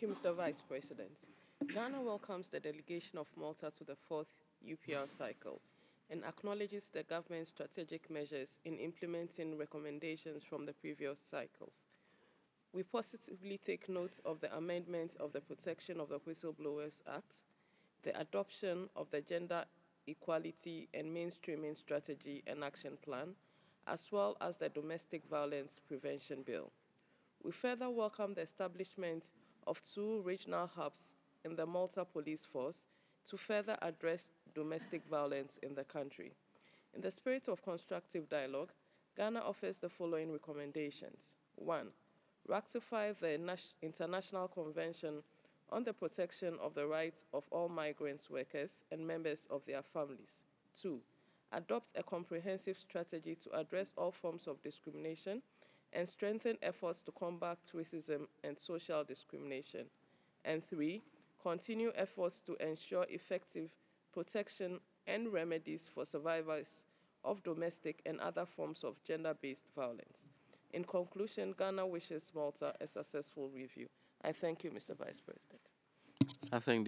Thank you, Mr. Vice President. Ghana welcomes the delegation of Malta to the fourth UPR cycle and acknowledges the government's strategic measures in implementing recommendations from the previous cycles. We positively take note of the amendment of the Protection of the Whistleblowers Act, the adoption of the Gender Equality and Mainstreaming Strategy and Action Plan, as well as the Domestic Violence Prevention Bill. We further welcome the establishment of two regional hubs in the Malta Police Force to further address domestic violence in the country. In the spirit of constructive dialogue, Ghana offers the following recommendations. 1. Ratify the International Convention on the Protection of the Rights of all Migrant Workers and Members of their Families. 2. Adopt a comprehensive strategy to address all forms of discrimination and strengthen efforts to combat racism and social discrimination. And 3. Continue efforts to ensure effective protection and remedies for survivors of domestic and other forms of gender-based violence. In conclusion, Ghana wishes Malta a successful review. I thank you, Mr. Vice President. I think